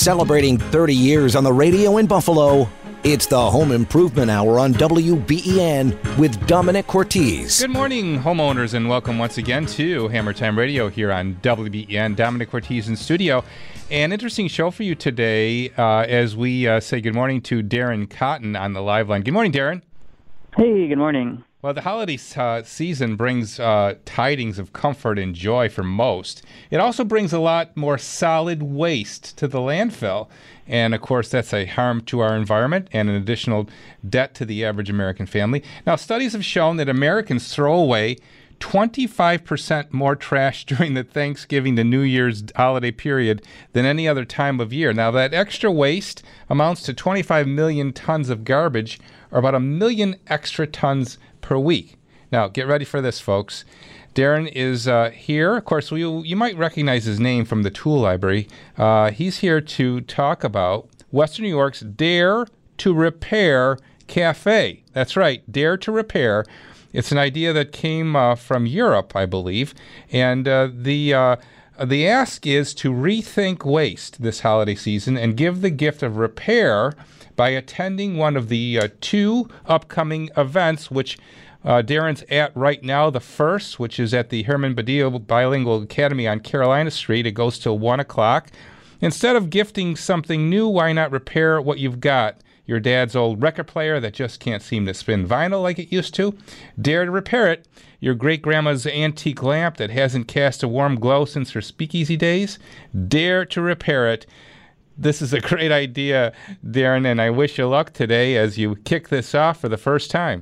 Celebrating 30 years on the radio in Buffalo, it's the Home Improvement Hour on WBEN with Dominic Cortese. Good morning, homeowners, and welcome once again to Hammer Time Radio here on WBEN. Dominic Cortese in studio. An interesting show for you today as we say good morning to Darren Cotton on the live line. Good morning, Darren. Hey, good morning. Well, the holiday season brings tidings of comfort and joy for most. It also brings a lot more solid waste to the landfill. And, of course, that's a harm to our environment and an additional debt to the average American family. Now, studies have shown that Americans throw away 25% more trash during the Thanksgiving to New Year's holiday period than any other time of year. Now, that extra waste amounts to 25 million tons of garbage, or about 1 million extra tons per week. Now, get ready for this, folks. Darren is here. Of course, you might recognize his name from the Tool Library. He's here to talk about Western New York's Dare to Repair Cafe. That's right, Dare to Repair. It's an idea that came from Europe, I believe, and the ask is to rethink waste this holiday season and give the gift of repair by attending one of the two upcoming events, which Darren's at right now. The first, which is at the Herman Badillo Bilingual Academy on Carolina Street. It goes till 1 o'clock. Instead of gifting something new, why not repair what you've got? Your dad's old record player that just can't seem to spin vinyl like it used to? Dare to repair it. Your great-grandma's antique lamp that hasn't cast a warm glow since her speakeasy days? Dare to repair it. This is a great idea, Darren, and I wish you luck today as you kick this off for the first time.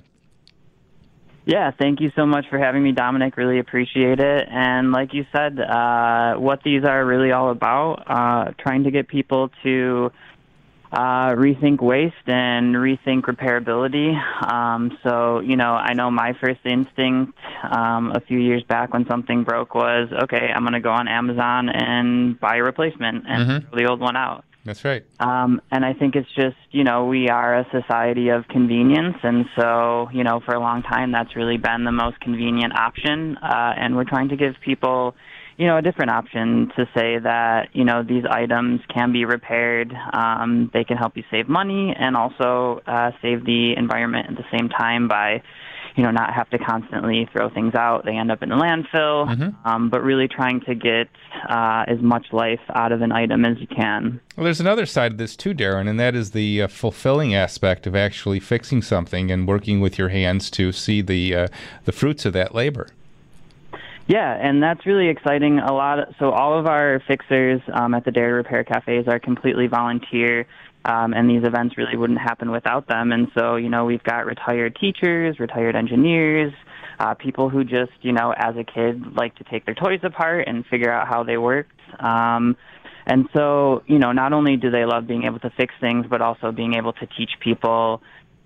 Yeah, thank you so much for having me, Dominic. Really appreciate it. And like you said, what these are really all about, trying to get people to rethink waste and rethink repairability. So, I know my first instinct a few years back when something broke was, okay, I'm going to go on Amazon and buy a replacement and throw the old one out. That's right. And I think it's just, we are a society of convenience. And so, for a long time, that's really been the most convenient option. And we're trying to give people, a different option to say that, these items can be repaired. They can help you save money and also save the environment at the same time by, not have to constantly throw things out. They end up in the landfill, but really trying to get as much life out of an item as you can. Well, there's another side of this too, Darren, and that is the fulfilling aspect of actually fixing something and working with your hands to see the fruits of that labor. Yeah, and that's really exciting. So all of our fixers at the Dare to Repair Cafes are completely volunteer. And these events really wouldn't happen without them. And so, we've got retired teachers, retired engineers, people who just, as a kid, like to take their toys apart and figure out how they worked. And so, not only do they love being able to fix things, but also being able to teach people,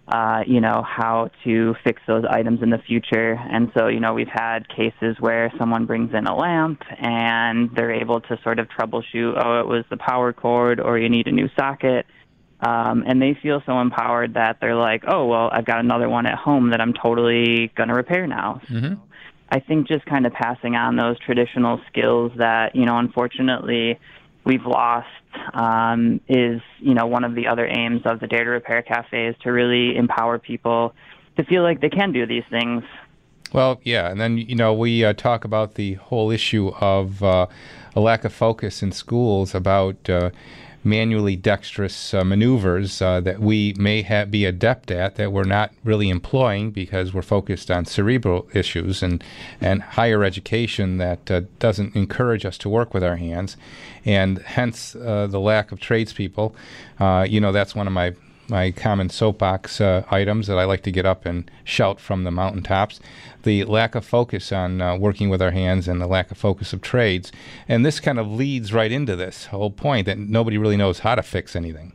how to fix those items in the future. And so, we've had cases where someone brings in a lamp and they're able to sort of troubleshoot, it was the power cord or you need a new socket. And they feel so empowered that they're like, I've got another one at home that I'm totally going to repair now. So I think just kind of passing on those traditional skills that, unfortunately we've lost is, one of the other aims of the Dare to Repair Cafe is to really empower people to feel like they can do these things. Well, yeah, and then, we talk about the whole issue of a lack of focus in schools about manually dexterous maneuvers that we may be adept at that we're not really employing because we're focused on cerebral issues and higher education that doesn't encourage us to work with our hands, and hence the lack of tradespeople. That's one of my common soapbox items that I like to get up and shout from the mountaintops. The lack of focus on working with our hands and the lack of focus of trades. And this kind of leads right into this whole point that nobody really knows how to fix anything.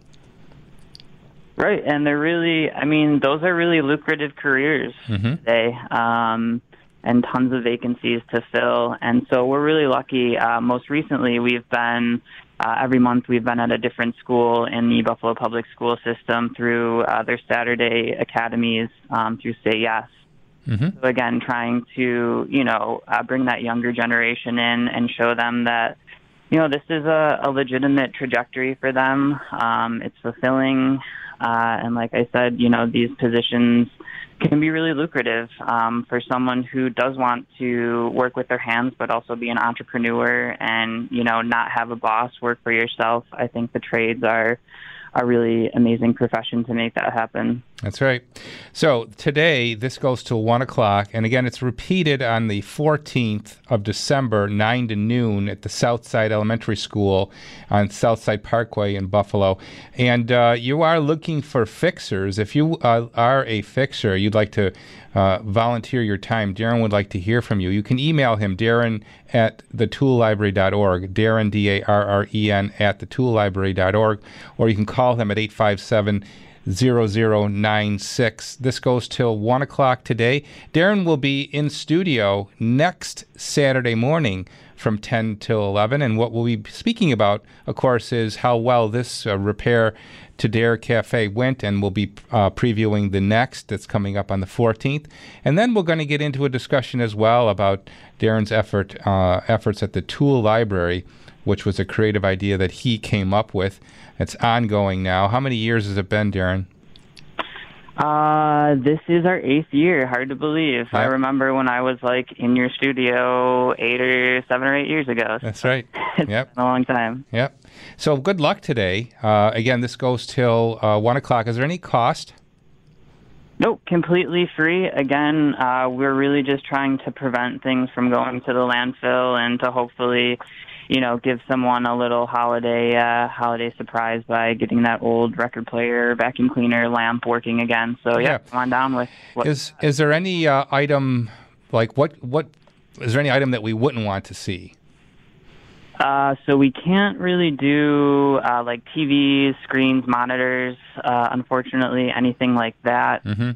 Right, and they're really, those are really lucrative careers today, and tons of vacancies to fill. And so we're really lucky. Most recently, we've been every month we've been at a different school in the Buffalo Public School System through their Saturday academies through Say Yes. So again, trying to, bring that younger generation in and show them that, This is a legitimate trajectory for them. It's fulfilling. And like I said, these positions can be really lucrative for someone who does want to work with their hands, but also be an entrepreneur and, not have a boss, work for yourself. I think the trades are a really amazing profession to make that happen. That's right. So today, this goes till 1 o'clock. And again, it's repeated on the 14th of December, 9 to noon at the Southside Elementary School on Southside Parkway in Buffalo. And you are looking for fixers. If you are a fixer, you'd like to volunteer your time, Darren would like to hear from you. You can email him, Darren at thetoollibrary.org, Darren, D-A-R-R-E-N, at thetoollibrary.org, or you can call him at 857-0096. This goes till 1 o'clock today. Darren will be in studio next Saturday morning from 10 till 11, and what we'll be speaking about, of course, is how well this repair to Dare Cafe went, and we'll be previewing the next that's coming up on the 14th. And then we're going to get into a discussion as well about Darren's efforts at the Tool Library, which was a creative idea that he came up with. It's ongoing now. How many years has it been, Darren? This is our 8th year. Hard to believe. Yeah. I remember when I was in your studio 7 or 8 years ago. That's right. It's Yep. been a long time. Yep. So good luck today. Again, this goes till 1 o'clock. Is there any cost? Nope, completely free. Again, we're really just trying to prevent things from going to the landfill and to hopefully, give someone a little holiday surprise by getting that old record player, vacuum cleaner, lamp working again. So yeah, come on down with what. Is there any item what is there any item that we wouldn't want to see? So we can't really do TVs, screens, monitors, unfortunately, anything like that. Mm-hmm.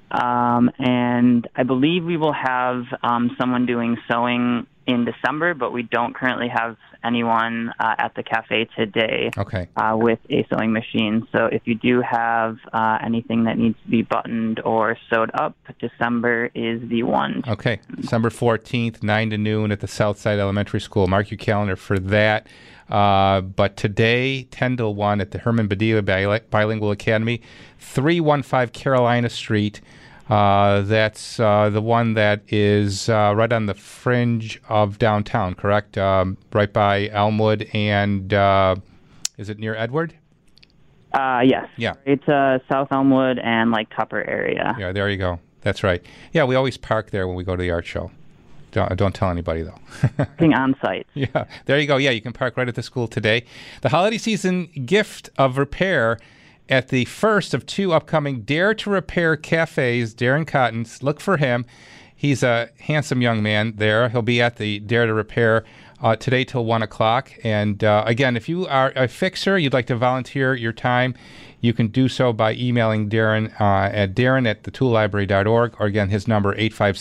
And I believe we will have someone doing sewing in December, but we don't currently have anyone at the cafe today with a sewing machine. So if you do have anything that needs to be buttoned or sewed up, December is the one. Okay, December 14th, 9 to noon at the Southside Elementary School. Mark your calendar for that. But today, 10 to 1 at the Herman Badilla Bilingual Academy, 315 Carolina Street. That's the one that is right on the fringe of downtown, correct? Right by Elmwood and is it near Edward? Yes. Yeah. It's South Elmwood and Tupper area. Yeah, there you go. That's right. Yeah, we always park there when we go to the art show. Don't tell anybody, though. Parking on site. Yeah, there you go. Yeah, you can park right at the school today. The holiday season gift of repair at the first of 2 upcoming Dare to Repair cafes, Darren Cotton. Look for him. He's a handsome young man there. He'll be at the Dare to Repair today till 1 o'clock. And again, if you are a fixer, you'd like to volunteer your time, you can do so by emailing Darren at darren@thetoollibrary.org, or again, his number,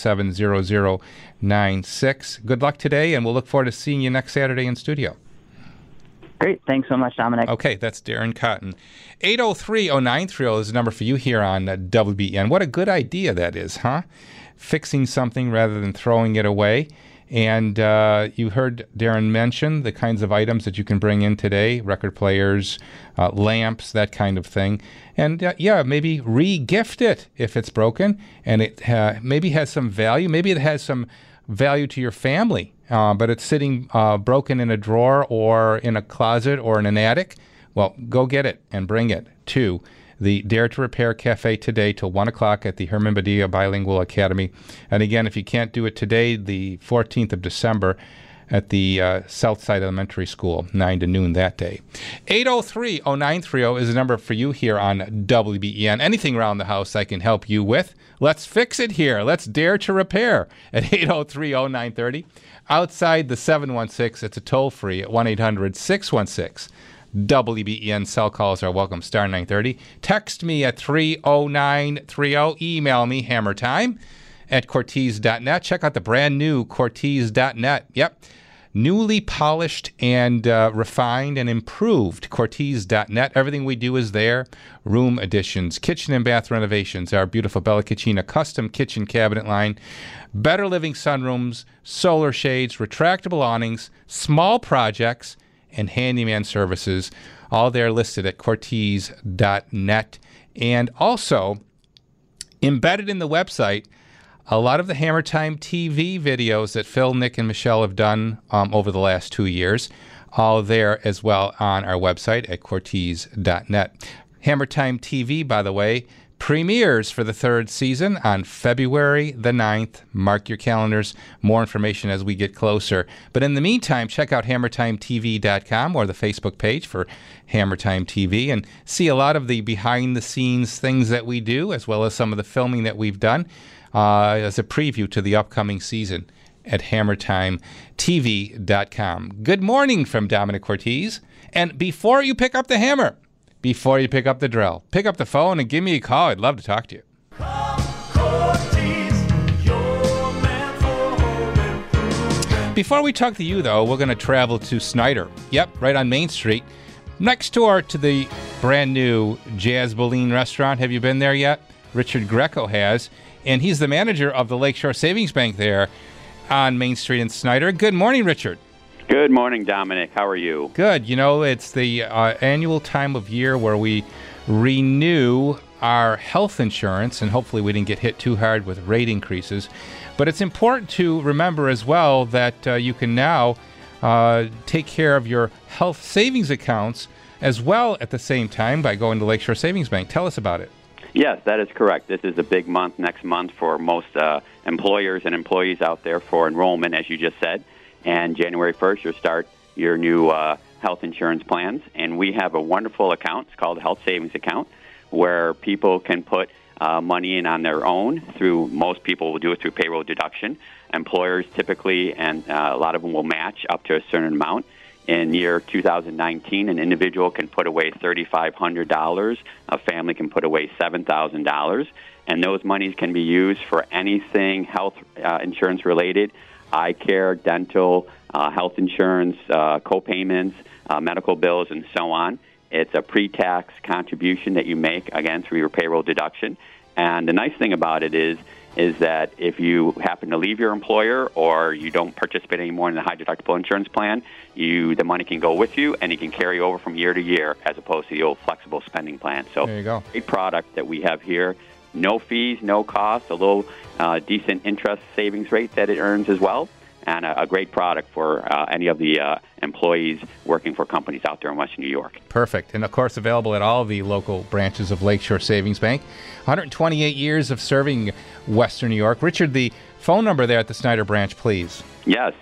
857-0096. Good luck today, and we'll look forward to seeing you next Saturday in studio. Great. Thanks so much, Dominic. Okay, that's Darren Cotton. 803-0930 is the number for you here on WBEN. What a good idea that is, huh? Fixing something rather than throwing it away. And you heard Darren mention the kinds of items that you can bring in today, record players, lamps, that kind of thing. And maybe re-gift it if it's broken and it maybe has some value. Maybe it has some value to your family, but it's sitting broken in a drawer or in a closet or in an attic. Well, go get it and bring it to the Dare to Repair Cafe today till 1 o'clock at the Herman Badilla Bilingual Academy. And again, if you can't do it today, the 14th of December at the Southside Elementary School, 9 to noon that day. 803-0930 is the number for you here on WBEN. Anything around the house I can help you with. Let's fix it here. Let's dare to repair at 803-0930. Outside the 716, it's a toll-free at 1-800-616. WBEN cell calls are welcome, star 930. Text me at 30930. Email me, hammertime at Cortez.net. Check out the brand new Cortez.net. Yep. newly polished and refined and improved. Cortese.net. Everything we do is there. Room additions, kitchen and bath renovations, our beautiful Bella Cucina custom kitchen cabinet line, better living sunrooms, solar shades, retractable awnings, small projects, and handyman services. All there listed at Cortese.net. And also, embedded in the website, a lot of the Hammer Time TV videos that Phil, Nick, and Michelle have done over the last 2 years, all there as well on our website at Cortese.net. Hammer Time TV, by the way, premieres for the 3rd season on February the 9th. Mark your calendars. More information as we get closer. But in the meantime, check out HammerTimeTV.com or the Facebook page for Hammer Time TV and see a lot of the behind-the-scenes things that we do, as well as some of the filming that we've done as a preview to the upcoming season at HammerTimeTV.com. Good morning from Dominic Cortese. And before you pick up the hammer, before you pick up the drill, pick up the phone and give me a call. I'd love to talk to you. Before we talk to you, though, we're going to travel to Snyder. Yep, right on Main Street, next door to the brand new Jazz Boleyn restaurant. Have you been there yet? Richard Greco has, and he's the manager of the Lakeshore Savings Bank there on Main Street in Snyder. Good morning, Richard. Good morning, Dominic. How are you? Good. You know, it's the annual time of year where we renew our health insurance, and hopefully we didn't get hit too hard with rate increases. But it's important to remember as well that you can now take care of your health savings accounts as well at the same time by going to Lakeshore Savings Bank. Tell us about it. Yes, that is correct. This is a big month next month for most employers and employees out there for enrollment, as you just said. And January 1st, you'll start your new health insurance plans. And we have a wonderful account. It's called a health savings account, where people can put money in on their own. Most people will do it through payroll deduction. Employers typically, and a lot of them will match up to a certain amount. In year 2019, an individual can put away $3,500. A family can put away $7,000. And those monies can be used for anything health insurance related: eye care, dental, health insurance, co-payments, medical bills, and so on. It's a pre-tax contribution that you make, again, through your payroll deduction. And the nice thing about it is that if you happen to leave your employer or you don't participate anymore in the high-deductible insurance plan, the money can go with you, and you can carry over from year to year as opposed to the old flexible spending plan. So there you go. Great product that we have here. No fees, no cost, a little decent interest savings rate that it earns as well, and a great product for any of the employees working for companies out there in Western New York. Perfect. And, of course, available at all the local branches of Lakeshore Savings Bank. 128 years of serving Western New York. Richard, the phone number there at the Snyder branch, please. Yes,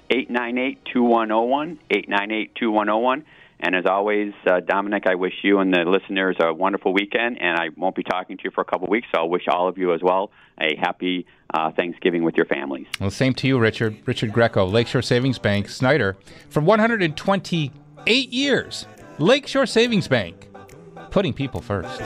898-2101, 898-2101. And as always, Dominic, I wish you and the listeners a wonderful weekend, and I won't be talking to you for a couple of weeks, so I'll wish all of you as well a happy Thanksgiving with your families. Well, same to you, Richard. Richard Greco, Lakeshore Savings Bank, Snyder. For 128 years, Lakeshore Savings Bank, putting people first.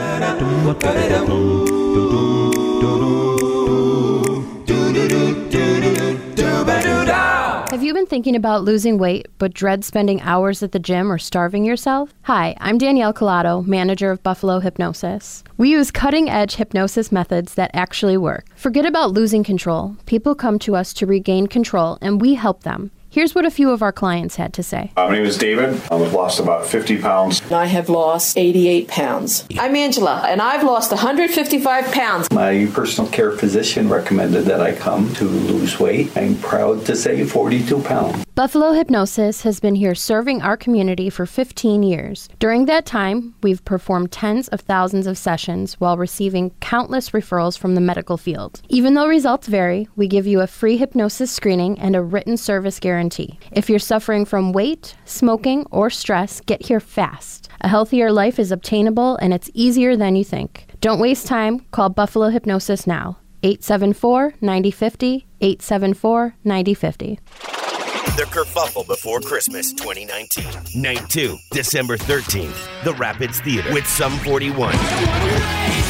Have you been thinking about losing weight but dread spending hours at the gym or starving yourself? Hi, I'm Danielle Collado, manager of Buffalo Hypnosis. We use cutting-edge hypnosis methods that actually work. Forget about losing control. People come to us to regain control, and we help them. Here's what a few of our clients had to say. My name is David. I've lost about 50 pounds. I have lost 88 pounds. I'm Angela, and I've lost 155 pounds. My personal care physician recommended that I come to lose weight. I'm proud to say 42 pounds. Buffalo Hypnosis has been here serving our community for 15 years. During that time, we've performed tens of thousands of sessions while receiving countless referrals from the medical field. Even though results vary, we give you a free hypnosis screening and a written service guarantee. If you're suffering from weight, smoking, or stress, get here fast. A healthier life is obtainable, and it's easier than you think. Don't waste time. Call Buffalo Hypnosis now. 874-9050, 874-9050. The Kerfuffle Before Christmas 2019. Night 2, December 13th. The Rapids Theater with Sum 41.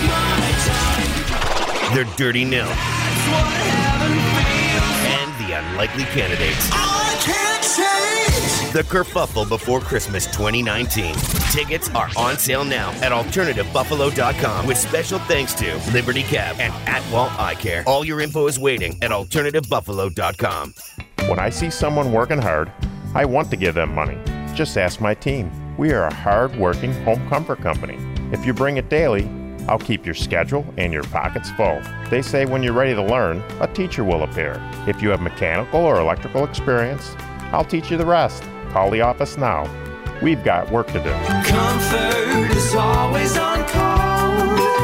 Their Dirty Nil. And the unlikely candidates. I can't change. The Kerfuffle Before Christmas 2019. Tickets are on sale now at AlternativeBuffalo.com with special thanks to Liberty Cab and Atwell Eye Care. All your info is waiting at AlternativeBuffalo.com. When I see someone working hard, I want to give them money. Just ask my team. We are a hard-working home comfort company. If you bring it daily, I'll keep your schedule and your pockets full. They say when you're ready to learn, a teacher will appear. If you have mechanical or electrical experience, I'll teach you the rest. Call the office now. We've got work to do. Comfort is always on call.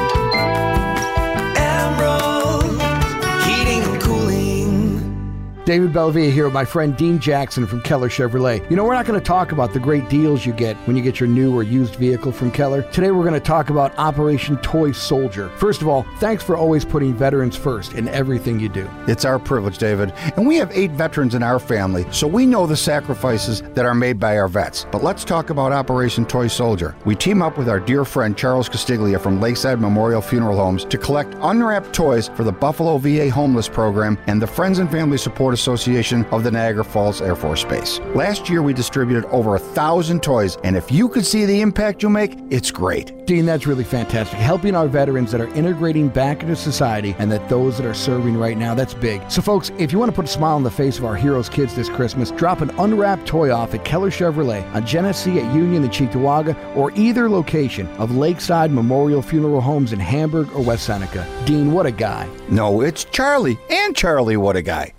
Emerald Heating and Cooling. David Bellavia here with my friend Dean Jackson from Keller Chevrolet. You know, we're not going to talk about the great deals you get when you get your new or used vehicle from Keller. Today we're going to talk about Operation Toy Soldier. First of all, thanks for always putting veterans first in everything you do. It's our privilege, David. And we have 8 veterans in our family, so we know the sacrifices that are made by our vets. But let's talk about Operation Toy Soldier. We team up with our dear friend Charles Castiglia from Lakeside Memorial Funeral Homes to collect unwrapped toys for the Buffalo VA Homeless Program and the Friends and Family Support Association of the Niagara Falls Air Force Base. Last year we distributed over 1,000 toys, and if you could see the impact you make, it's great. Dean, that's really fantastic. Helping our veterans that are integrating back into society and that those that are serving right now, that's big. So folks, if you want to put a smile on the face of our heroes kids this Christmas, drop an unwrapped toy off at Keller Chevrolet on Genesee at Union and Cheektowaga, or either location of Lakeside Memorial Funeral Homes in Hamburg or West Seneca. Dean, what a guy. No, it's Charlie. And Charlie, what a guy.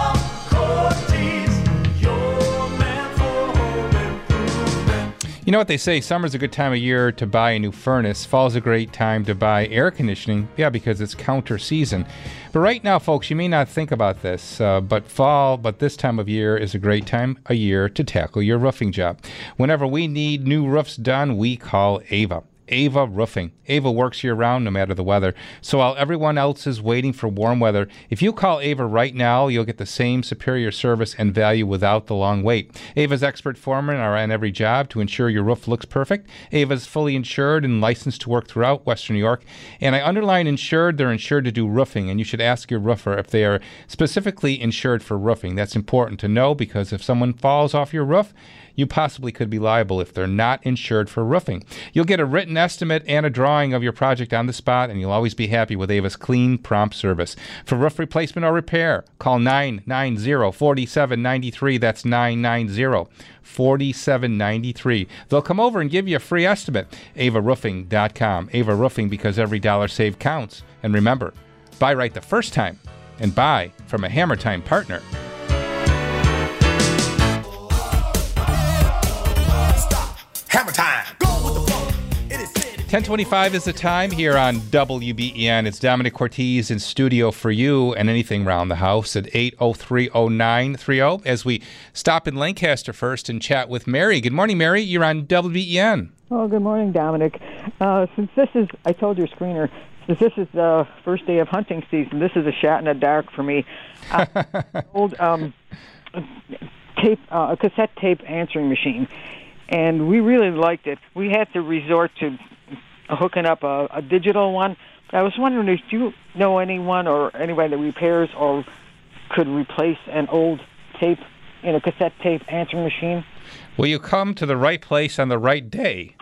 You know what they say, summer's a good time of year to buy a new furnace. Fall's a great time to buy air conditioning. Yeah, because it's counter season. But right now, folks, you may not think about this, but this time of year is a great time of year to tackle your roofing job. Whenever we need new roofs done, we call Ava. Ava Roofing. Ava works year-round no matter the weather. So while everyone else is waiting for warm weather, if you call Ava right now, you'll get the same superior service and value without the long wait. Ava's expert foremen are on every job to ensure your roof looks perfect. Ava's fully insured and licensed to work throughout Western New York. And I underline insured. They're insured to do roofing, and you should ask your roofer if they are specifically insured for roofing. That's important to know, because if someone falls off your roof, you possibly could be liable if they're not insured for roofing. You'll get a written estimate and a drawing of your project on the spot, and you'll always be happy with Ava's clean, prompt service. For roof replacement or repair, call 990-4793. That's 990-4793. They'll come over and give you a free estimate. AvaRoofing.com. Ava Roofing, because every dollar saved counts. And remember, buy right the first time and buy from a Hammer Time partner. Hammer time. Go with the flow. 10:25 is the time here on WBEN. It's Dominic Cortese in studio for you and anything around the house at 803-0930 as we stop in Lancaster first and chat with Mary. Good morning, Mary. You're on WBEN. Oh, good morning, Dominic. Since this is, I told your screener, since this is the first day of hunting season, this is a shot in the dark for me. Old cassette tape answering machine. And we really liked it. We had to resort to hooking up a digital one. But I was wondering if you know anyone or anybody that repairs or could replace an old tape in a cassette tape answering machine. Well, you come to the right place on the right day.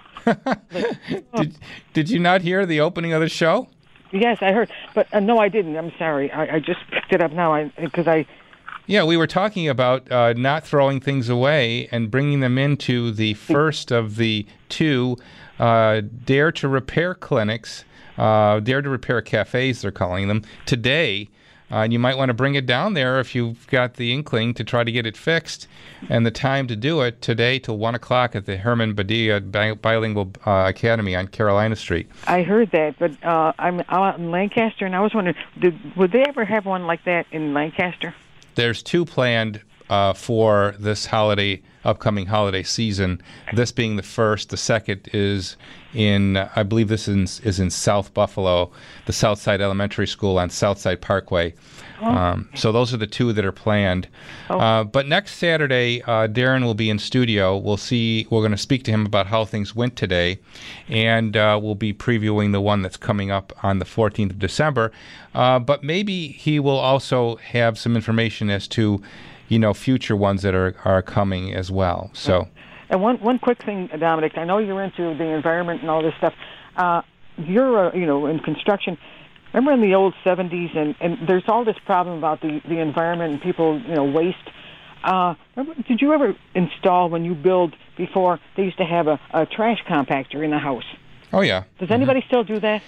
Did you not hear the opening of the show? Yes, I heard. But no, I didn't. I'm sorry. I just picked it up now because I... Yeah, we were talking about not throwing things away and bringing them into the first of the 2 Dare to Repair clinics, Dare to Repair cafes, they're calling them, today. And you might want to bring it down there if you've got the inkling to try to get it fixed. And the time to do it today till 1 o'clock at the Herman Badia Bilingual Academy on Carolina Street. I heard that, but I'm out in Lancaster, and I was wondering, would they ever have one like that in Lancaster? There's 2 planned for this holiday upcoming holiday season. This being the first. The second is in, I believe this is in South Buffalo, the Southside Elementary School on Southside Parkway. So those are the two that are planned. But next Saturday, Darren will be in studio. We're going to speak to him about how things went today, and we'll be previewing the one that's coming up on the 14th of December. But maybe he will also have some information as to, future ones that are coming as well. So. And one quick thing, Dominic, I know you're into the environment and all this stuff. You're, in construction. Remember in the old 70s, and there's all this problem about the environment and people, waste. Did you ever install, when you build before, they used to have a trash compactor in the house? Oh, yeah. Does anybody still do that?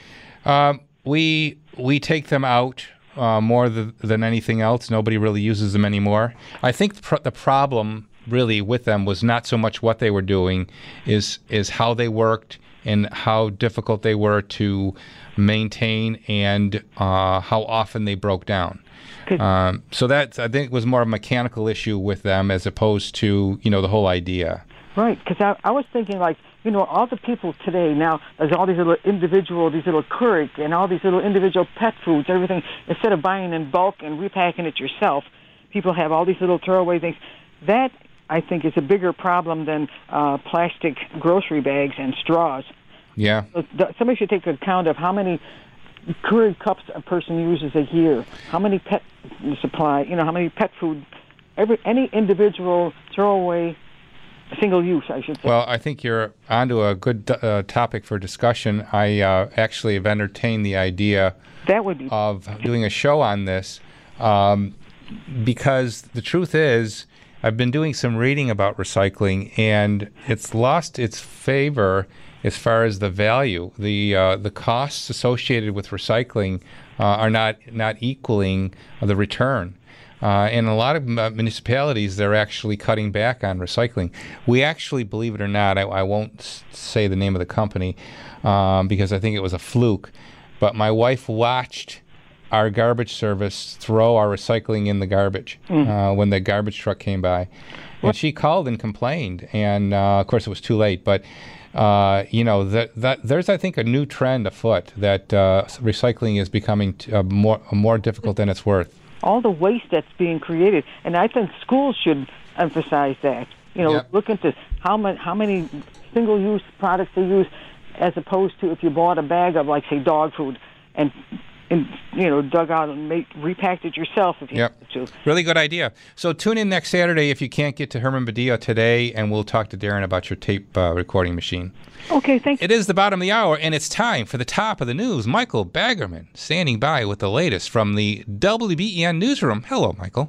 We take them out more than anything else. Nobody really uses them anymore. I think the problem really with them was not so much what they were doing, is how they worked and how difficult they were to maintain, and how often they broke down. So that, I think, was more of a mechanical issue with them as opposed to, the whole idea. Right, because I was thinking, all the people today now, there's all these little Keurig and all these little individual pet foods, everything. Instead of buying in bulk and repacking it yourself, people have all these little throwaway things. That, I think, is a bigger problem than plastic grocery bags and straws. Yeah. So somebody should take account of how many Keurig cups a person uses a year, how many pet supply, how many pet food, any individual throwaway, single use, I should say. Well, I think you're onto a good topic for discussion. I actually have entertained the idea of doing a show on this, because the truth is, I've been doing some reading about recycling, and it's lost its favor as far as the value. The costs associated with recycling are not equaling the return. In a lot of municipalities, they're actually cutting back on recycling. We actually, believe it or not, I won't say the name of the company because I think it was a fluke, but my wife watched our garbage service throw our recycling in the garbage when the garbage truck came by. And she called and complained, and of course it was too late, but that there's, I think, a new trend afoot that recycling is becoming more difficult than it's worth. All the waste that's being created, and I think schools should emphasize that. Look into how many single-use products they use, as opposed to if you bought a bag of, say, dog food and dug out and repacked it yourself if you have to. Really good idea. So tune in next Saturday if you can't get to Herman Badillo today, and we'll talk to Darren about your tape recording machine. Okay, thanks. It is the bottom of the hour, and it's time for the top of the news. Michael Baggerman standing by with the latest from the WBEN newsroom. Hello, Michael.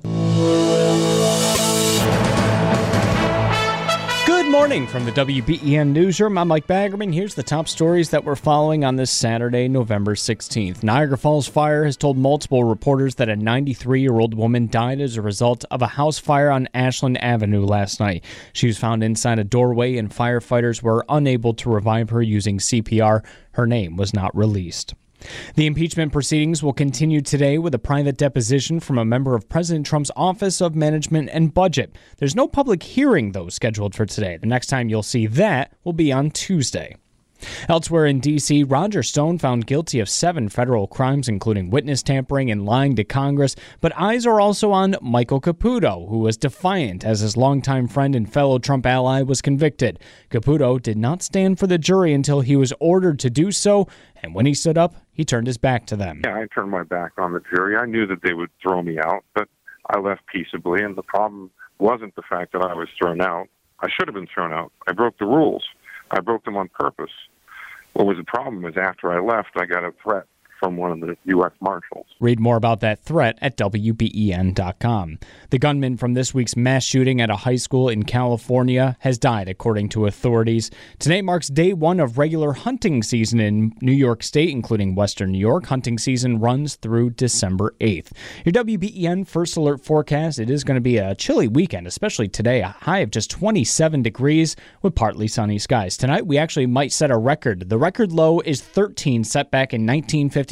Good morning from the WBEN newsroom. I'm Mike Baggerman. Here's the top stories that we're following on this Saturday, November 16th. Niagara Falls Fire has told multiple reporters that a 93-year-old woman died as a result of a house fire on Ashland Avenue last night. She was found inside a doorway, and firefighters were unable to revive her using CPR. Her name was not released. The impeachment proceedings will continue today with a private deposition from a member of President Trump's Office of Management and Budget. There's no public hearing, though, scheduled for today. The next time you'll see that will be on Tuesday. Elsewhere in D.C., Roger Stone found guilty of 7 federal crimes, including witness tampering and lying to Congress. But eyes are also on Michael Caputo, who was defiant as his longtime friend and fellow Trump ally was convicted. Caputo did not stand for the jury until he was ordered to do so, and when he stood up, he turned his back to them. Yeah, I turned my back on the jury. I knew that they would throw me out, but I left peaceably, and the problem wasn't the fact that I was thrown out. I should have been thrown out. I broke the rules. I broke them on purpose. What was the problem is after I left, I got a threat from one of the U.S. Marshals. Read more about that threat at WBEN.com. The gunman from this week's mass shooting at a high school in California has died, according to authorities. Today marks day 1 of regular hunting season in New York State, including Western New York. Hunting season runs through December 8th. Your WBEN First Alert forecast, it is going to be a chilly weekend, especially today. A high of just 27 degrees with partly sunny skies. Tonight, we actually might set a record. The record low is 13, set back in 1950.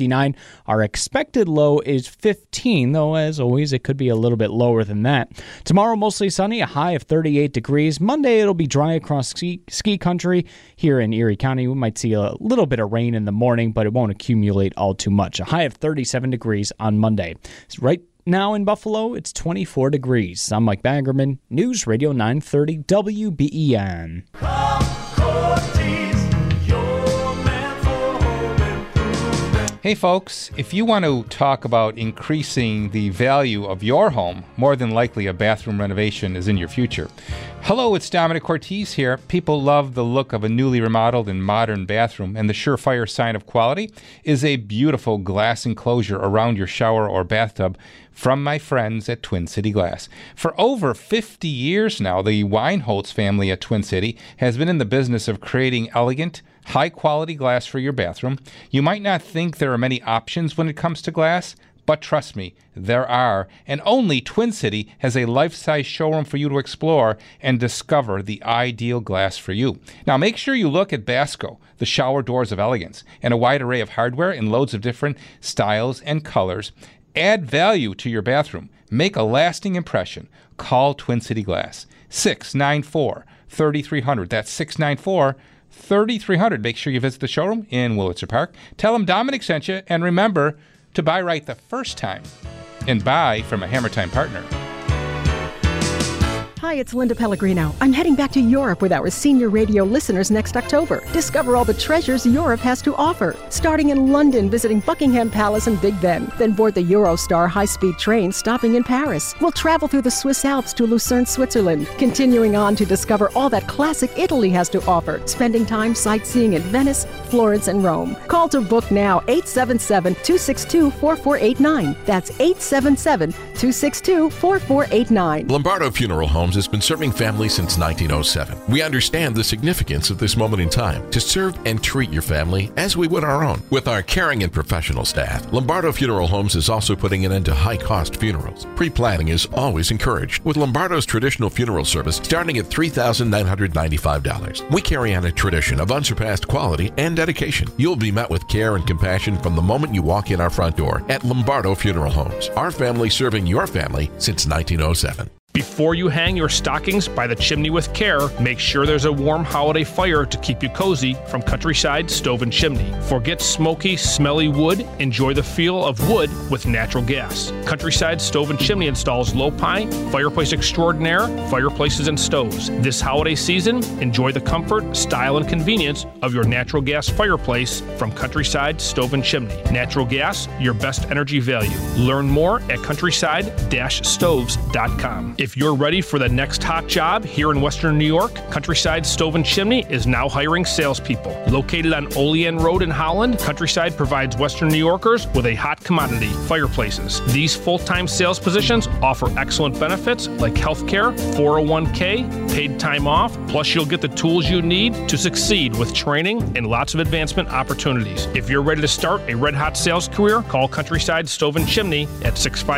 59. Our expected low is 15, though as always it could be a little bit lower than that. Tomorrow mostly sunny, a high of 38 degrees. Monday it'll be dry across ski country. Here in Erie County we might see a little bit of rain in the morning, but it won't accumulate all too much. A high of 37 degrees on Monday. Right now in Buffalo, it's 24 degrees. I'm Mike Baggerman, News Radio 930 WBEN. Hey folks, if you want to talk about increasing the value of your home, more than likely a bathroom renovation is in your future. Hello, it's Dominic Cortese here. People love the look of a newly remodeled and modern bathroom, and the surefire sign of quality is a beautiful glass enclosure around your shower or bathtub from my friends at Twin City Glass. For over 50 years now, the Weinholz family at Twin City has been in the business of creating elegant, high-quality glass for your bathroom. You might not think there are many options when it comes to glass, but trust me, there are. And only Twin City has a life-size showroom for you to explore and discover the ideal glass for you. Now, make sure you look at Basco, the shower doors of elegance, and a wide array of hardware in loads of different styles and colors. Add value to your bathroom. Make a lasting impression. Call Twin City Glass, 694-3300. That's 694-3300. Make sure you visit the showroom in Willitzer Park. Tell them Dominic sent you, and remember to buy right the first time and buy from a Hammer Time partner. Hi, it's Linda Pellegrino. I'm heading back to Europe with our senior radio listeners next October. Discover all the treasures Europe has to offer. Starting in London, visiting Buckingham Palace and Big Ben. Then board the Eurostar high-speed train stopping in Paris. We'll travel through the Swiss Alps to Lucerne, Switzerland. Continuing on to discover all that classic Italy has to offer. Spending time sightseeing in Venice, Florence, and Rome. Call to book now, 877-262-4489. That's 877-262-4489. Lombardo Funeral Homes has been serving families since 1907. We understand the significance of this moment in time to serve and treat your family as we would our own. With our caring and professional staff, Lombardo Funeral Homes is also putting an end to high-cost funerals. Pre-planning is always encouraged, with Lombardo's traditional funeral service starting at $3,995. We carry on a tradition of unsurpassed quality and dedication. You'll be met with care and compassion from the moment you walk in our front door at Lombardo Funeral Homes. Our family serving your family since 1907. Before you hang your stockings by the chimney with care, make sure there's a warm holiday fire to keep you cozy from Countryside Stove and Chimney. Forget smoky, smelly wood. Enjoy the feel of wood with natural gas. Countryside Stove and Chimney installs low-pine, fireplace extraordinaire, fireplaces and stoves. This holiday season, enjoy the comfort, style, and convenience of your natural gas fireplace from Countryside Stove and Chimney. Natural gas, your best energy value. Learn more at countryside-stoves.com. If you're ready for the next hot job here in Western New York, Countryside Stove and Chimney is now hiring salespeople. Located on Olean Road in Holland, Countryside provides Western New Yorkers with a hot commodity, fireplaces. These full-time sales positions offer excellent benefits like health care, 401k, paid time off, plus you'll get the tools you need to succeed with training and lots of advancement opportunities. If you're ready to start a red-hot sales career, call Countryside Stove and Chimney at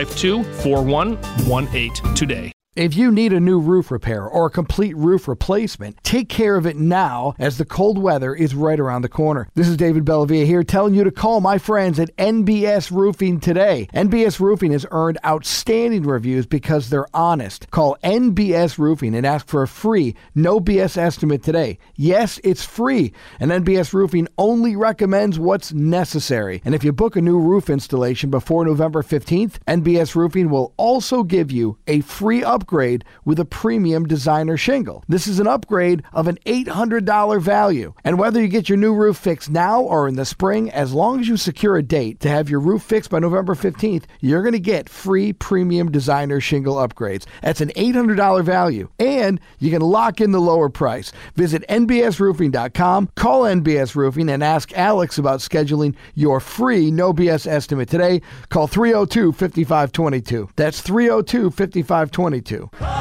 652-4118 today. If you need a new roof repair or a complete roof replacement, take care of it now as the cold weather is right around the corner. This is David Bellavia here telling you to call my friends at NBS Roofing today. NBS Roofing has earned outstanding reviews because they're honest. Call NBS Roofing and ask for a free, no BS estimate today. Yes, it's free, and NBS Roofing only recommends what's necessary. And if you book a new roof installation before November 15th, NBS Roofing will also give you a free upgrade with a premium designer shingle. This is an upgrade of an $800 value. And whether you get your new roof fixed now or in the spring, as long as you secure a date to have your roof fixed by November 15th, you're going to get free premium designer shingle upgrades. That's an $800 value. And you can lock in the lower price. Visit nbsroofing.com, call NBS Roofing, and ask Alex about scheduling your free no BS estimate today. Call 302-5522. That's 302-5522.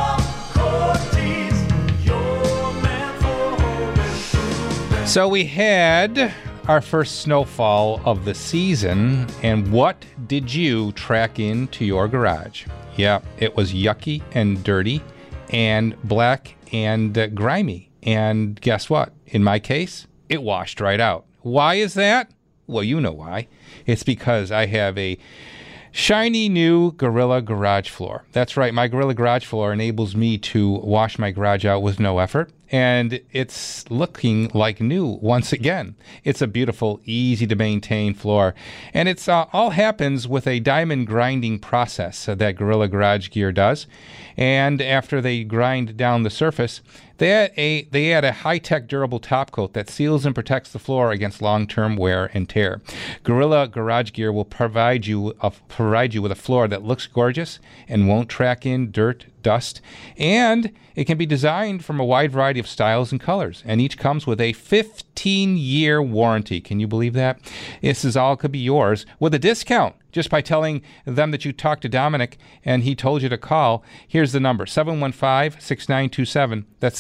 So we had our first snowfall of the season, and what did you track into your garage? Yeah, it was yucky and dirty and black and grimy. And guess what? In my case, it washed right out. Why is that? Well, you know why. It's because I have a shiny new Gorilla garage floor. That's right. My Gorilla garage floor enables me to wash my garage out with no effort. And it's looking like new once again. It's a beautiful, easy to maintain floor. And it's all happens with a diamond grinding process that Gorilla Garage Gear does. And after they grind down the surface, they add a high-tech durable top coat that seals and protects the floor against long-term wear and tear. Gorilla Garage Gear will provide you with a floor that looks gorgeous and won't track in dirt, dust, and it can be designed from a wide variety of styles and colors, and each comes with a 15-year warranty. Can you believe that? This is all could be yours with a discount just by telling them that you talked to Dominic and he told you to call. Here's the number, 715-6927. That's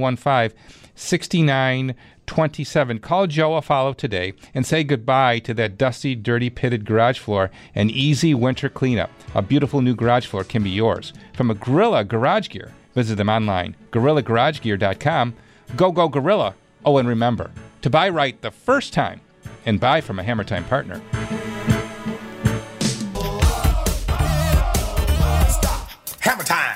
715-6927. Call Joe Affollo today and say goodbye to that dusty, dirty, pitted garage floor. An easy winter cleanup. A beautiful new garage floor can be yours. From a Gorilla Garage Gear. Visit them online, GorillaGarageGear.com. Go, go, Gorilla. Oh, and remember, to buy right the first time and buy from a Hammer Time partner. Hammer time.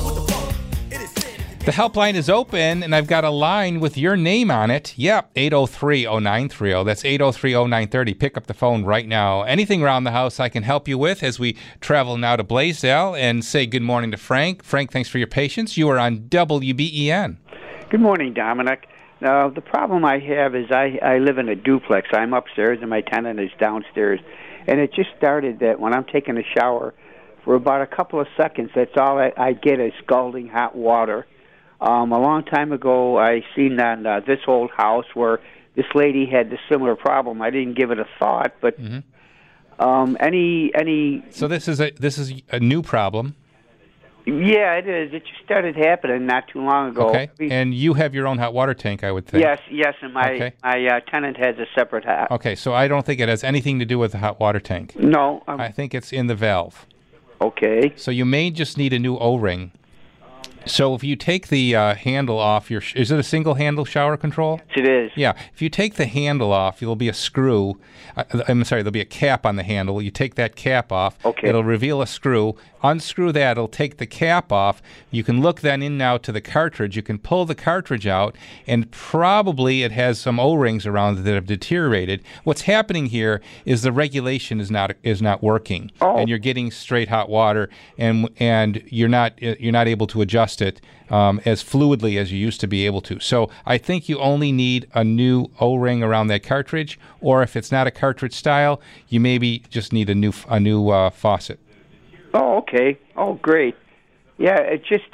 The helpline is open, and I've got a line with your name on it. Yep, 803-0930. That's 803-0930. Pick up the phone right now. Anything around the house I can help you with as we travel now to Blaisdell and say good morning to Frank. Frank, thanks for your patience. You are on WBEN. Good morning, Dominic. Now, the problem I have is I live in a duplex. I'm upstairs, and my tenant is downstairs. And it just started that when I'm taking a shower, for about a couple of seconds, that's all I get is scalding hot water. A long time ago, I seen on this old house where this lady had this similar problem. I didn't give it a thought, but any. So this is a new problem. Yeah, it is. It just started happening not too long ago. Okay, and you have your own hot water tank, I would think. Yes, and my tenant has a separate hot. Okay, so I don't think it has anything to do with the hot water tank. No. I think it's in the valve. Okay. So you may just need a new O-ring. So if you take the handle off is it a single handle shower control? Yes, it is. Yeah. If you take the handle off, there'll be a screw. There'll be a cap on the handle. You take that cap off. Okay. It'll reveal a screw. Unscrew that. It'll take the cap off. You can look then in now to the cartridge. You can pull the cartridge out, and probably it has some O-rings around it that have deteriorated. What's happening here is the regulation is not working, and you're getting straight hot water, and you're not able to adjust it as fluidly as you used to be able to. So I think you only need a new O-ring around that cartridge, or if it's not a cartridge style, you maybe just need a new faucet. Oh, okay. Oh, great. Yeah, it's just,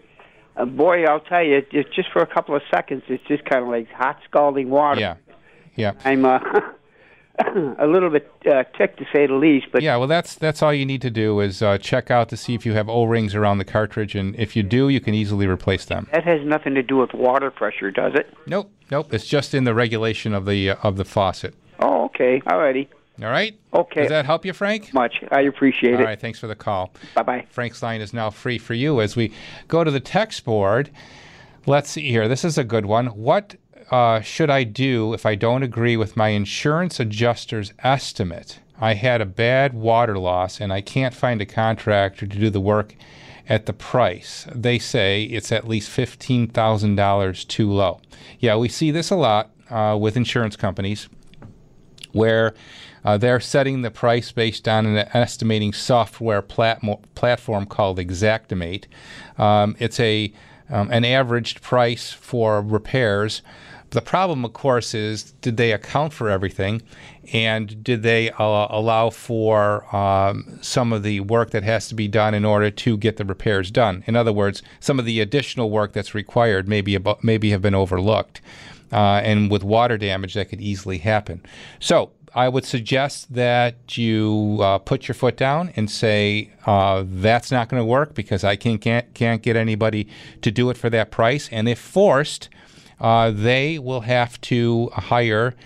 boy, I'll tell you, it's just for a couple of seconds, it's just kind of like hot scalding water. Yeah. I'm a little bit ticked, to say the least. But yeah, well, that's all you need to do is check out to see if you have O-rings around the cartridge, and if you do, you can easily replace them. That has nothing to do with water pressure, does it? Nope. It's just in the regulation of the faucet. Oh, okay. All righty. All right? Okay. Does that help you, Frank? Much. I appreciate it. All right, thanks for the call. Bye-bye. Frank's line is now free for you. As we go to the text board, let's see here. This is a good one. What should I do if I don't agree with my insurance adjuster's estimate? I had a bad water loss, and I can't find a contractor to do the work at the price. They say it's at least $15,000 too low. Yeah, we see this a lot with insurance companies where they're setting the price based on an estimating software platform called Xactimate. It's an averaged price for repairs. The problem, of course, is did they account for everything, and did they allow for some of the work that has to be done in order to get the repairs done? In other words, some of the additional work that's required maybe have been overlooked. And with water damage, that could easily happen. So I would suggest that you put your foot down and say, that's not going to work because I can't get anybody to do it for that price. And if forced, they will have to hire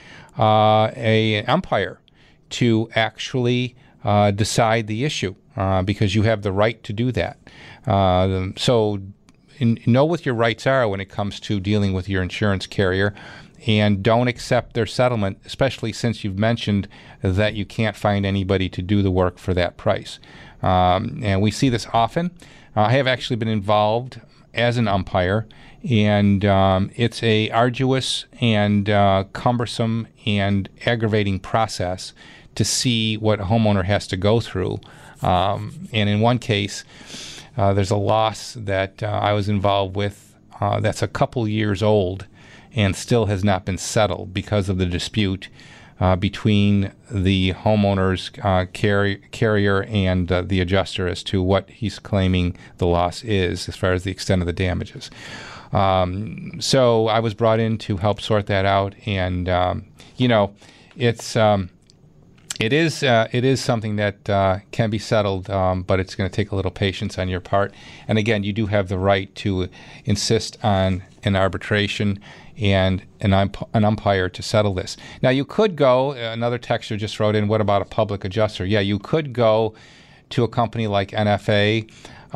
an umpire to actually decide the issue because you have the right to do that. So know what your rights are when it comes to dealing with your insurance carrier, and don't accept their settlement, especially since you've mentioned that you can't find anybody to do the work for that price. And we see this often. I have actually been involved as an umpire, and it's a arduous and cumbersome and aggravating process to see what a homeowner has to go through. And in one case, there's a loss that I was involved with that's a couple years old and still has not been settled because of the dispute between the homeowner's carrier and the adjuster as to what he's claiming the loss is as far as the extent of the damages. So I was brought in to help sort that out, and it is something that can be settled, but it's going to take a little patience on your part. And again, you do have the right to insist on an arbitration and an umpire to settle this. Now, you could go, another texter just wrote in, what about a public adjuster? Yeah, you could go to a company like NFA.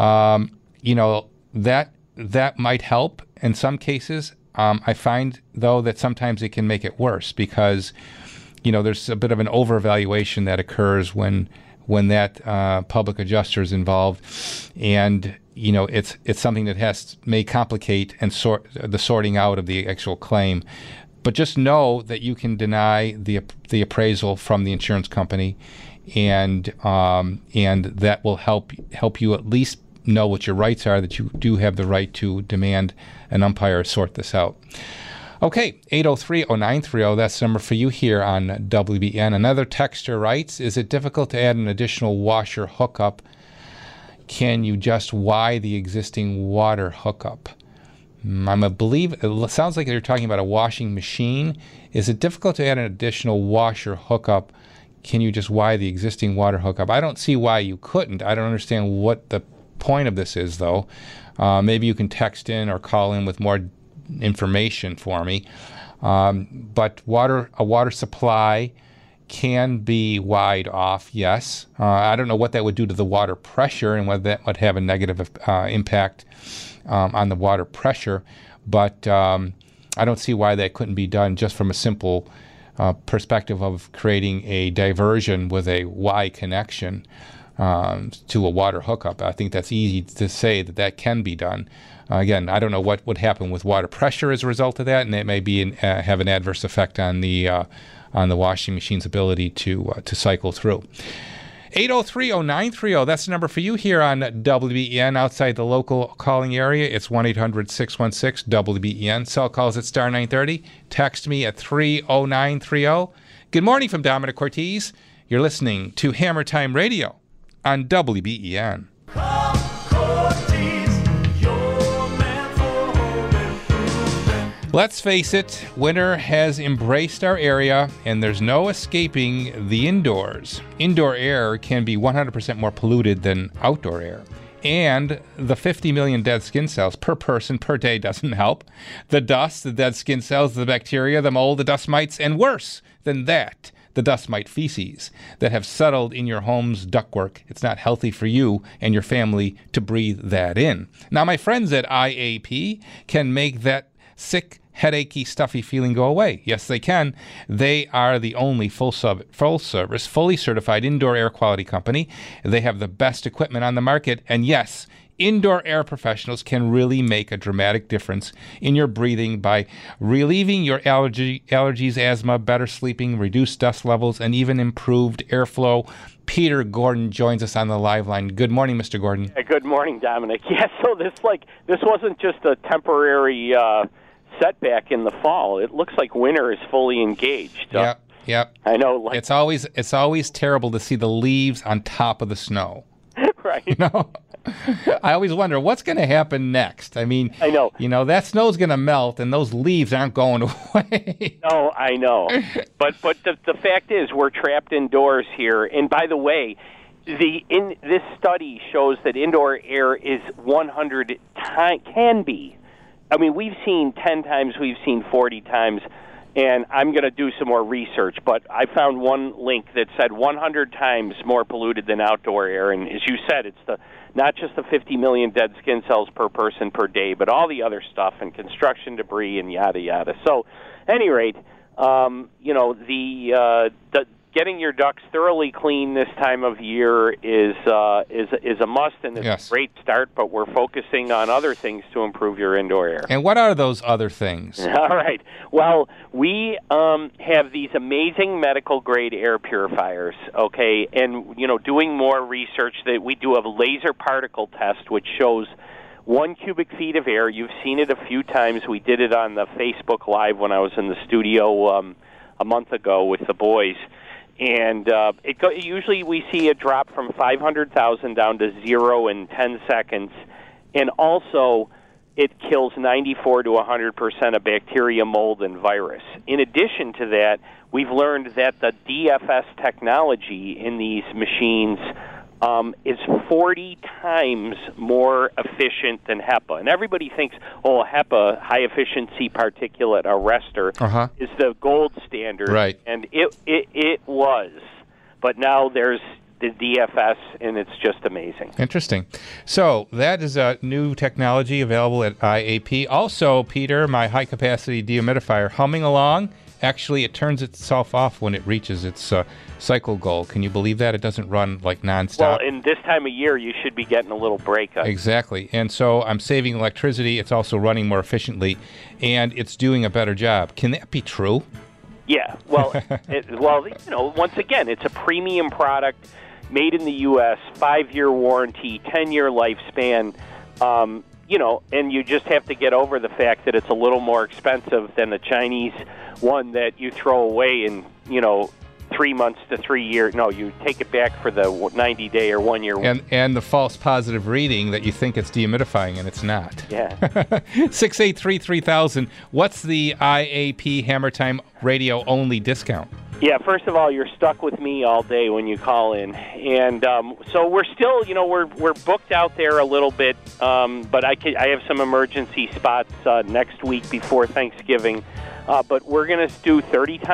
That might help in some cases. I find, though, that sometimes it can make it worse because there's a bit of an overvaluation that occurs when that public adjuster is involved, and it's something that may complicate and the sorting out of the actual claim. But just know that you can deny the appraisal from the insurance company, and that will help you at least know what your rights are, that you do have the right to demand an umpire sort this out. Okay, 803-0930, that's the number for you here on WBN. Another texter writes, is it difficult to add an additional washer hookup? Can you just Y the existing water hookup? I believe it sounds like you're talking about a washing machine. Is it difficult to add an additional washer hookup? Can you just Y the existing water hookup? I don't see why you couldn't. I don't understand what the point of this is, though. Maybe you can text in or call in with more information for me. But a water supply can be wide off, yes. I don't know what that would do to the water pressure and whether that would have a negative impact on the water pressure, but I don't see why that couldn't be done just from a simple perspective of creating a diversion with a Y connection to a water hookup. I think that's easy to say that can be done. Again, I don't know what would happen with water pressure as a result of that, and it may be have an adverse effect on the washing machine's ability to cycle through. 803-0930, that's the number for you here on WBEN outside the local calling area. It's 1-800-616-WBEN. Cell calls at star 930. Text me at 30930. Good morning from Dominic Cortez. You're listening to Hammer Time Radio on WBEN. Let's face it, winter has embraced our area, and there's no escaping the indoors. Indoor air can be 100% more polluted than outdoor air. And the 50 million dead skin cells per person per day doesn't help. The dust, the dead skin cells, the bacteria, the mold, the dust mites, and worse than that, the dust mite feces that have settled in your home's ductwork. It's not healthy for you and your family to breathe that in. Now, my friends at IAP can make that sick, headachy, stuffy feeling go away. Yes, they can. They are the only full-service, fully certified indoor air quality company. They have the best equipment on the market. And yes, indoor air professionals can really make a dramatic difference in your breathing by relieving your allergies, asthma, better sleeping, reduced dust levels, and even improved airflow. Peter Gordon joins us on the live line. Good morning, Mr. Gordon. Good morning, Dominic. Yeah, so this wasn't just a temporary setback in the fall. It looks like winter is fully engaged. Yep. I know. It's always terrible to see the leaves on top of the snow. Right. I always wonder what's going to happen next. I mean, I know. That snow's going to melt, and those leaves aren't going away. No, I know. But the fact is, we're trapped indoors here. And by the way, this study shows that indoor air is 100 times can be. I mean, we've seen 10 times, we've seen 40 times And I'm going to do some more research, but I found one link that said 100 times more polluted than outdoor air. And as you said, it's not just the 50 million dead skin cells per person per day, but all the other stuff and construction debris and yada, yada. So, at any rate, the getting your ducks thoroughly clean this time of year is a must, and it's a great start, but we're focusing on other things to improve your indoor air. And what are those other things? All right. Well, we have these amazing medical-grade air purifiers, okay? And, doing more research, that we do a laser particle test, which shows 1 cubic feet of air. You've seen it a few times. We did it on the Facebook Live when I was in the studio a month ago with the boys. And usually we see a drop from 500,000 down to 0 in 10 seconds. And also, it kills 94 to 100% of bacteria, mold, and virus. In addition to that, we've learned that the DFS technology in these machines is 40 times more efficient than HEPA. And everybody thinks, HEPA, high-efficiency particulate arrestor, is the gold standard. Right. And it was. But now there's the DFS, and it's just amazing. Interesting. So that is a new technology available at IAP. Also, Peter, my high-capacity dehumidifier, humming along. Actually, it turns itself off when it reaches its cycle goal. Can you believe that? It doesn't run like nonstop. Well, in this time of year, you should be getting a little break. Exactly. And so I'm saving electricity. It's also running more efficiently, and it's doing a better job. Can that be true? Yeah. Well, once again, it's a premium product made in the U.S., 5-year warranty, 10-year lifespan. And you just have to get over the fact that it's a little more expensive than the Chinese one that you throw away in, 3 months to 3 years. No, you take it back for the 90-day or 1 year. And the false positive reading that you think it's dehumidifying and it's not. Yeah. 683-3000. What's the IAP Hammer Time radio only discount? Yeah, first of all, you're stuck with me all day when you call in. And so we're still, we're booked out there a little bit, but I have some emergency spots next week before Thanksgiving. But we're going to do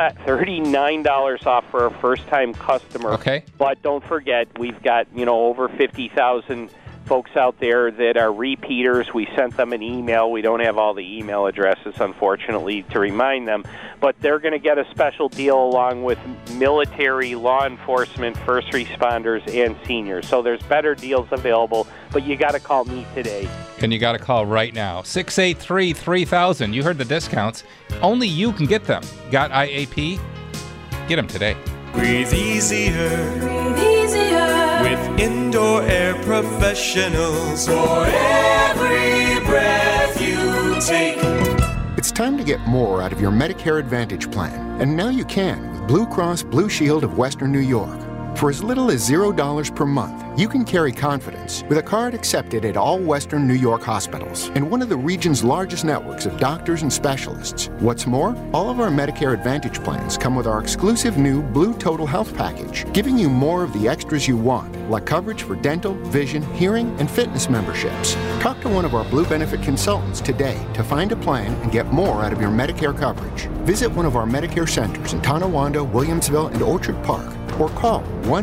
$39 off for a first-time customer. Okay. But don't forget, we've got, over 50,000 folks out there that are repeaters. We sent them an email. We don't have all the email addresses, unfortunately, to remind them. But they're going to get a special deal along with military, law enforcement, first responders, and seniors. So there's better deals available, but you got to call me today. And you got to call right now. 683-3000. You heard the discounts. Only you can get them. Got IAP? Get them today. Breathe easier. Breathe easier. With indoor air professionals. For every breath you take. It's time to get more out of your Medicare Advantage plan. And now you can with Blue Cross Blue Shield of Western New York. For as little as $0 per month, you can carry confidence with a card accepted at all Western New York hospitals and one of the region's largest networks of doctors and specialists. What's more, all of our Medicare Advantage plans come with our exclusive new Blue Total Health Package, giving you more of the extras you want, like coverage for dental, vision, hearing, and fitness memberships. Talk to one of our Blue Benefit consultants today to find a plan and get more out of your Medicare coverage. Visit one of our Medicare centers in Tonawanda, Williamsville, and Orchard Park, or call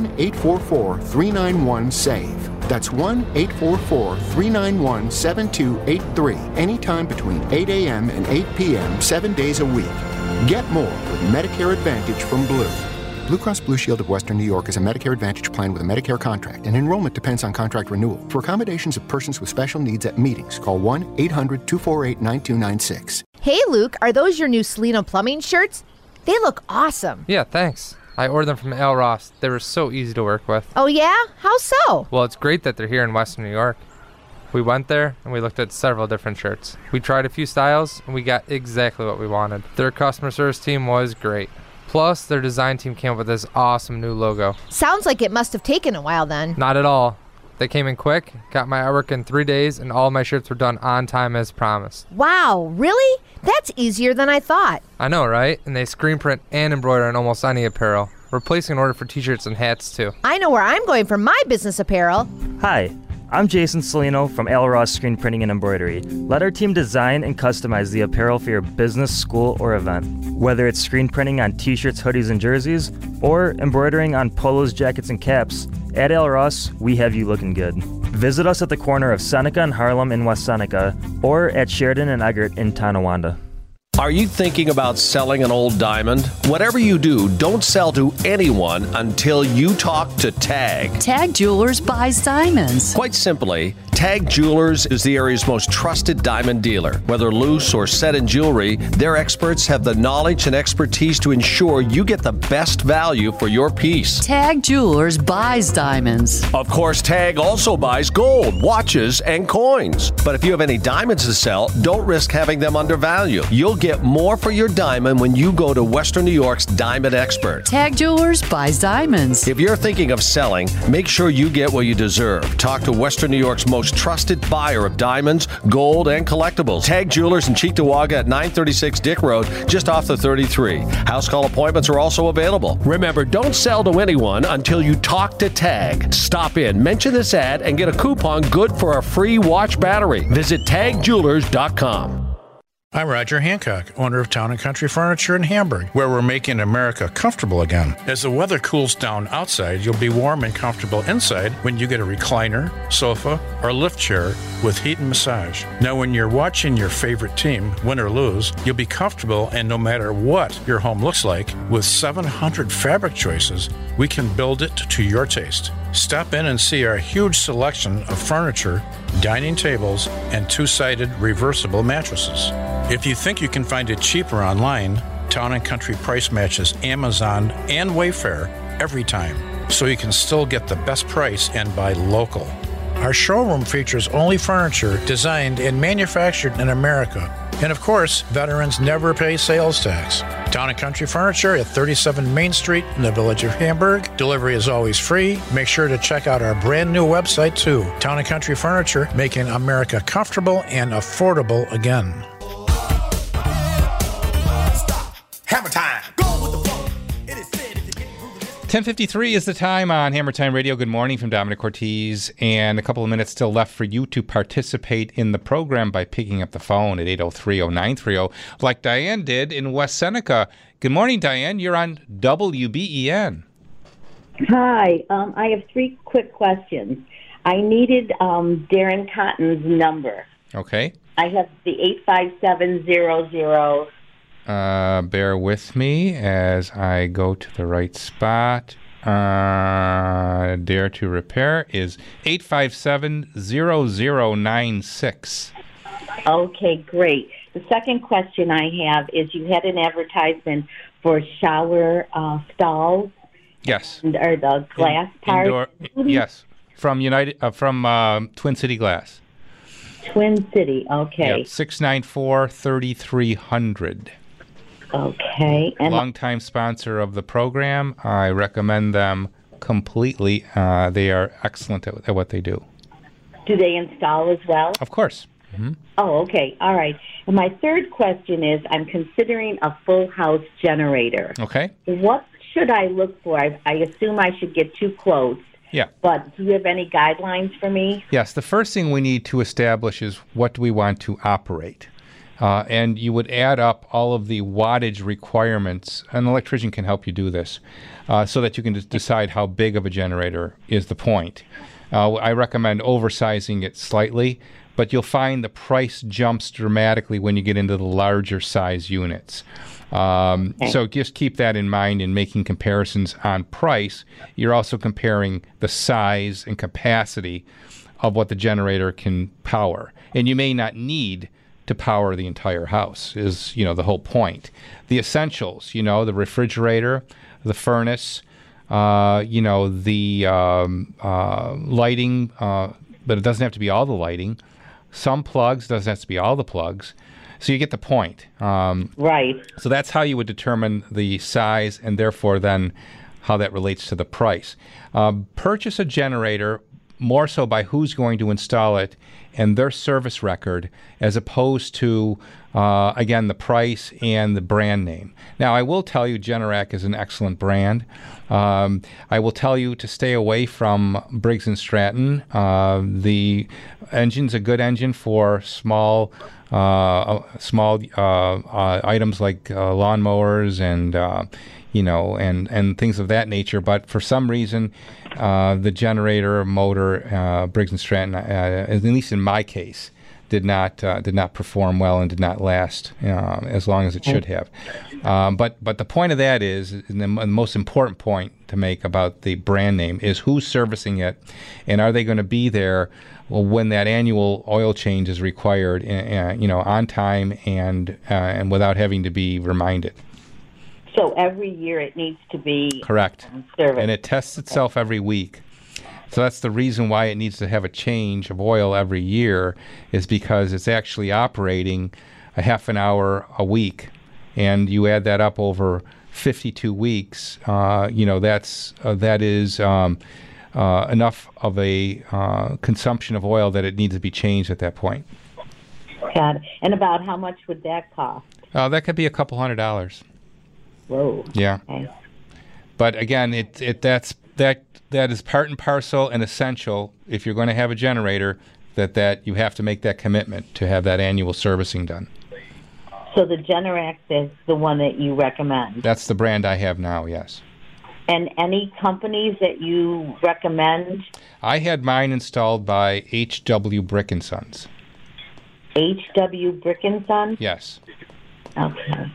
1-844-391-SAVE. That's 1-844-391-7283, anytime between 8 a.m. and 8 p.m., 7 days a week. Get more with Medicare Advantage from Blue. Blue Cross Blue Shield of Western New York is a Medicare Advantage plan with a Medicare contract, and enrollment depends on contract renewal. For accommodations of persons with special needs at meetings, call 1-800-248-9296. Hey, Luke, are those your new Celino Plumbing shirts? They look awesome. Yeah, thanks. I ordered them from Al Ross. They were so easy to work with. Oh, yeah? How so? Well, it's great that they're here in Western New York. We went there, and we looked at several different shirts. We tried a few styles, and we got exactly what we wanted. Their customer service team was great. Plus, their design team came up with this awesome new logo. Sounds like it must have taken a while then. Not at all. They came in quick, got my artwork in 3 days, and all my shirts were done on time as promised. Wow, really? That's easier than I thought. I know, right? And they screen print and embroider on almost any apparel. We're placing an order for t-shirts and hats, too. I know where I'm going for my business apparel. Hi, I'm Jason Salino from Al Ross Screen Printing and Embroidery. Let our team design and customize the apparel for your business, school, or event. Whether it's screen printing on t-shirts, hoodies, and jerseys, or embroidering on polos, jackets, and caps, at Al Ross, we have you looking good. Visit us at the corner of Seneca and Harlem in West Seneca, or at Sheridan and Eggert in Tonawanda. Are you thinking about selling an old diamond? Whatever you do, don't sell to anyone until you talk to TAG. TAG Jewelers buys diamonds. Quite simply, TAG Jewelers is the area's most trusted diamond dealer. Whether loose or set in jewelry, their experts have the knowledge and expertise to ensure you get the best value for your piece. TAG Jewelers buys diamonds. Of course, TAG also buys gold, watches, and coins. But if you have any diamonds to sell, don't risk having them undervalued. You'll get more for your diamond when you go to Western New York's Diamond Expert. TAG Jewelers buys diamonds. If you're thinking of selling, make sure you get what you deserve. Talk to Western New York's most trusted buyer of diamonds, gold, and collectibles. TAG Jewelers in Cheektowaga at 936 Dick Road, just off the 33. House call appointments are also available. Remember, don't sell to anyone until you talk to TAG. Stop in, mention this ad, and get a coupon good for a free watch battery. Visit tagjewelers.com. I'm Roger Hancock, owner of Town & Country Furniture in Hamburg, where we're making America comfortable again. As the weather cools down outside, you'll be warm and comfortable inside when you get a recliner, sofa, or lift chair with heat and massage. Now, when you're watching your favorite team, win or lose, you'll be comfortable, and no matter what your home looks like, with 700 fabric choices, we can build it to your taste. Stop in and see our huge selection of furniture, dining tables, and two-sided reversible mattresses. If you think you can find it cheaper online, Town & Country price matches Amazon and Wayfair every time, so you can still get the best price and buy local. Our showroom features only furniture designed and manufactured in America. And of course, veterans never pay sales tax. Town & Country Furniture at 37 Main Street in the village of Hamburg. Delivery is always free. Make sure to check out our brand new website too. Town & Country Furniture, making America comfortable and affordable again. Hammer time. 10:53 is the time on Hammer Time Radio. Good morning from Dominic Ortiz, and a couple of minutes still left for you to participate in the program by picking up the phone at 803-0930, like Diane did in West Seneca. Good morning, Diane. You're on WBEN. Hi. I have three quick questions. I needed Darren Cotton's number. Okay. I have the 85700. Bear with me as I go to the right spot. Dare to Repair is 857-0096. Okay, great. The second question I have is you had an advertisement for shower stalls. Yes. Or the glass part. Yes, from Twin City Glass. Twin City, okay. Yep, 694-3300. Okay. And longtime sponsor of the program. I recommend them completely. They are excellent at what they do. Do they install as well? Of course. Mm-hmm. Oh, okay. All right. And my third question is, I'm considering a full house generator. Okay. What should I look for? I assume I should get 2 quotes. Yeah. But do you have any guidelines for me? Yes. The first thing we need to establish is what do we want to operate. And you would add up all of the wattage requirements. An electrician can help you do this so that you can decide how big of a generator is the point. I recommend oversizing it slightly, but you'll find the price jumps dramatically when you get into the larger size units. So just keep that in mind in making comparisons on price. You're also comparing the size and capacity of what the generator can power. And you may not need to power the entire house is, the whole point. The essentials, the refrigerator, the furnace, the lighting, but it doesn't have to be all the lighting. Some plugs, doesn't have to be all the plugs. So you get the point. Right. So that's how you would determine the size and therefore then how that relates to the price. Purchase a generator more so by who's going to install it and their service record, as opposed to, again, the price and the brand name. Now, I will tell you Generac is an excellent brand. I will tell you to stay away from Briggs & Stratton. The engine's a good engine for small items like lawnmowers and and things of that nature. But for some reason, the generator motor, Briggs & Stratton, at least in my case, did not perform well and did not last as long as it should have. But the point of that is, and the most important point to make about the brand name is who's servicing it, and are they going to be there when that annual oil change is required, on time and without having to be reminded. So every year it needs to be correct, serviced. And it tests itself every week. So that's the reason why it needs to have a change of oil every year, is because it's actually operating a half an hour a week, and you add that up over 52 weeks. That is enough of a consumption of oil that it needs to be changed at that point. Got it. And about how much would that cost? That could be a couple $100. Whoa. Yeah. Okay. But again, that is part and parcel and essential if you're going to have a generator, that you have to make that commitment to have that annual servicing done. So the Generac is the one that you recommend? That's the brand I have now, yes. And any companies that you recommend? I had mine installed by H.W. Brick & Sons. H.W. Brick & Sons? Yes. Okay.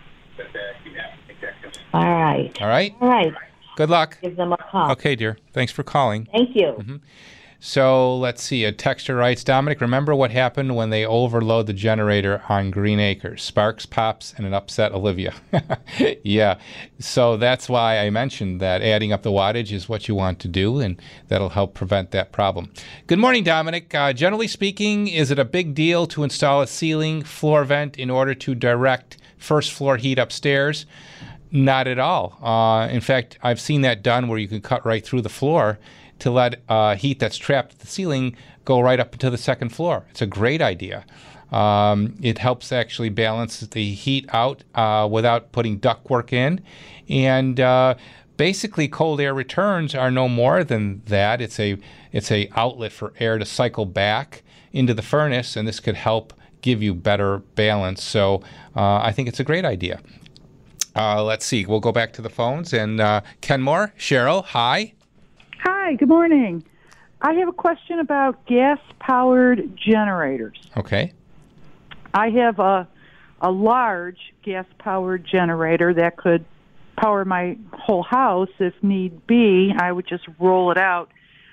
All right. All right? All right. Good luck. Give them a call. Okay, dear. Thanks for calling. Thank you. Mm-hmm. So let's see. A texter writes, Dominic, remember what happened when they overload the generator on Green Acres? Sparks, pops, and it upset Olivia. Yeah. So that's why I mentioned that adding up the wattage is what you want to do, and that'll help prevent that problem. Good morning, Dominic. Generally speaking, is it a big deal to install a ceiling floor vent in order to direct first floor heat upstairs? Not at all. In fact, I've seen that done where you can cut right through the floor to let heat that's trapped at the ceiling go right up into the second floor. It's a great idea. It helps actually balance the heat out without putting ductwork in. And basically, cold air returns are no more than that. It's a outlet for air to cycle back into the furnace, and this could help give you better balance. So I think it's a great idea. Let's see. We'll go back to the phones. And Kenmore, Cheryl, hi. Hi, good morning. I have a question about gas-powered generators. Okay. I have a large gas-powered generator that could power my whole house if need be. I would just roll it out.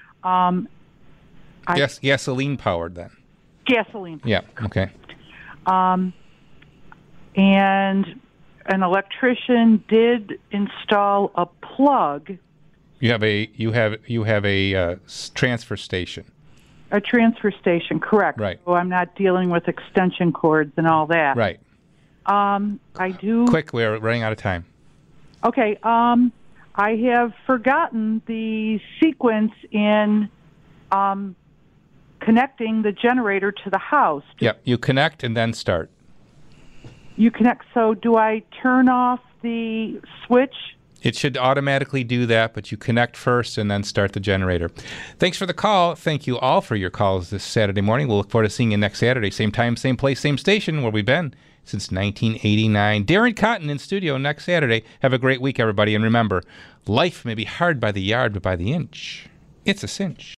Gasoline-powered then? Gasoline. Yeah, okay. And an electrician did install a plug. You have a transfer station. A transfer station, correct. Right. So I'm not dealing with extension cords and all that. Right. I do. Quick, we're running out of time. Okay. I have forgotten the sequence in connecting the generator to the house. Yep. You connect and then start. You connect. So do I turn off the switch? It should automatically do that, but you connect first and then start the generator. Thanks for the call. Thank you all for your calls this Saturday morning. We'll look forward to seeing you next Saturday. Same time, same place, same station, where we've been since 1989. Darren Cotton in studio next Saturday. Have a great week, everybody. And remember, life may be hard by the yard, but by the inch, it's a cinch.